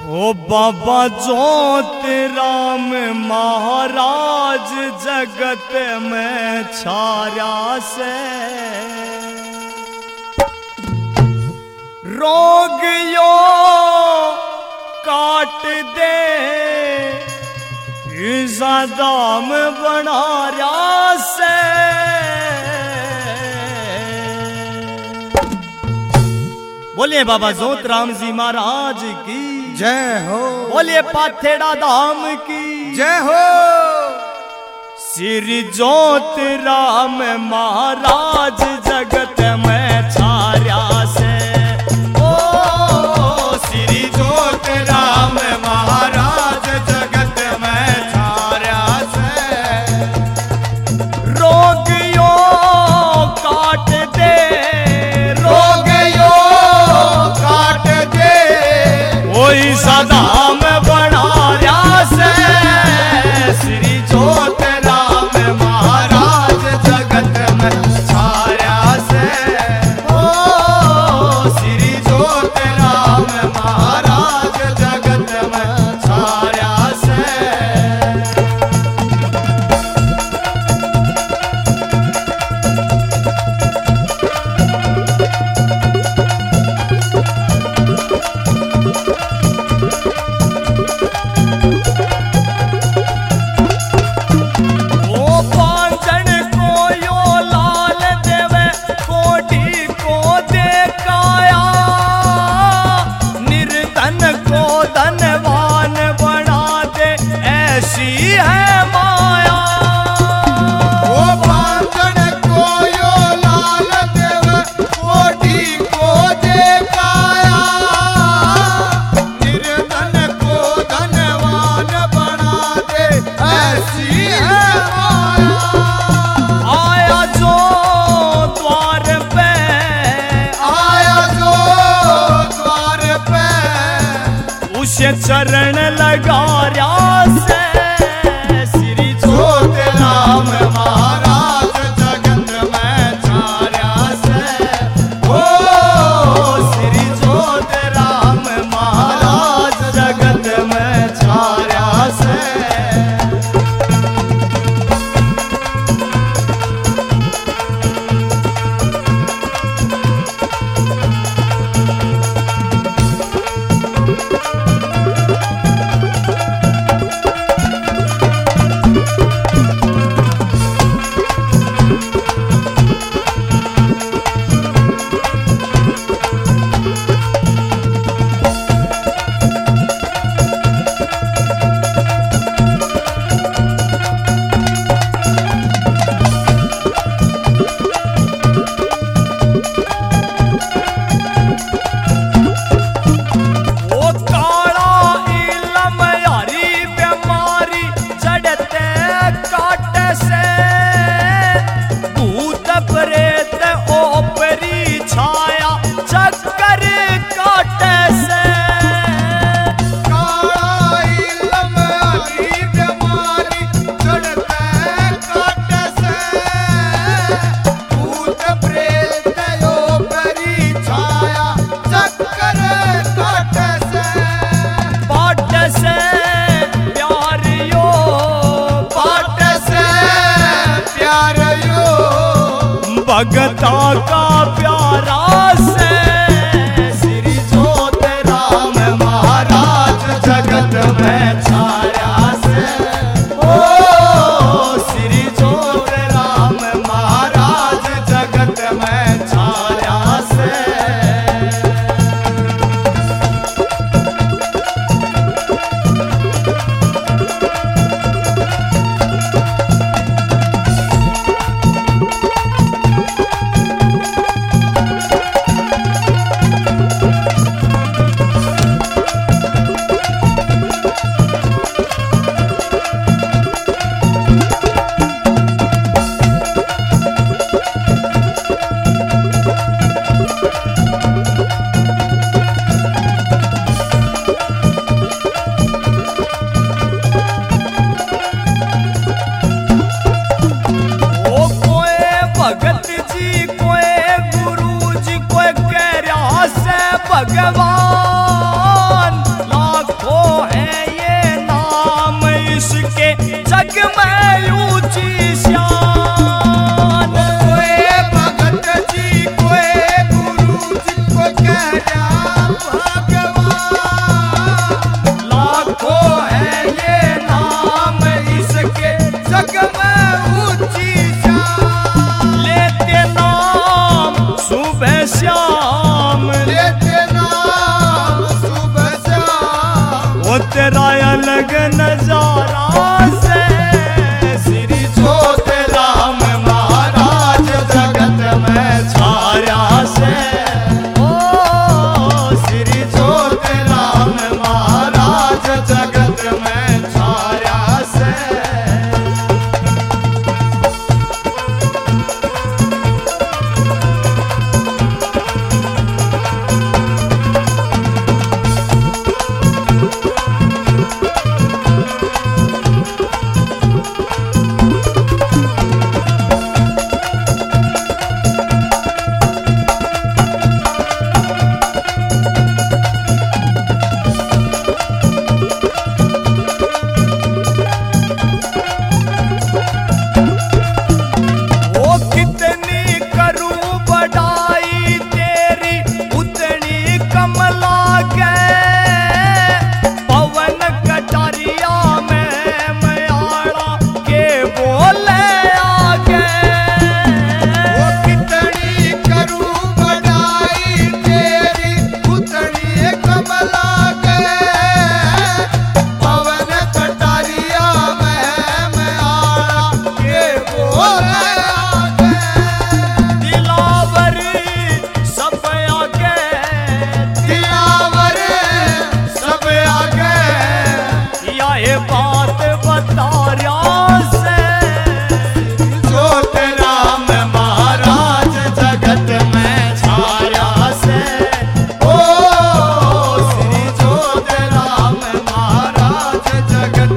ओ बाबा ज्योतिराम महाराज जगत में छाया से रोग यो काट दे दाम बना रहा से बोलिए बाबा ज्योतिराम जी महाराज की जय हो। बोलिए पाथेड़ा धाम की जय हो। श्री ज्योतिराम महाराज जगत में छाया से ओ श्री ज्योतिराम महाराज जगत में छाया से रोग यो काट दे रोग यो काट दे कोई सदाम बना रहा से श्री ज्योतिराम महाराज जगत में छाया से ओ श्री ज्योतिराम महाराज जगत में छाया से चरण लगा रहा से श्री ज्योतिराम महाराज जगत में छाया से ओ श्री ज्योतिराम महाराज जगत में छाया से भगता का प्यारा से श्री ज्योतिराम महाराज जगत में छाया से ओ श्री ज्योतिराम महाराज जगत में छाया से श्याम लेते नाम सुबह शाम। वो तेरा अलग नजारा से श्री ज्योत राम महाराज जगत में छाया से। ओ श्री ज्योत राम महाराज जगत में छाया से। जगत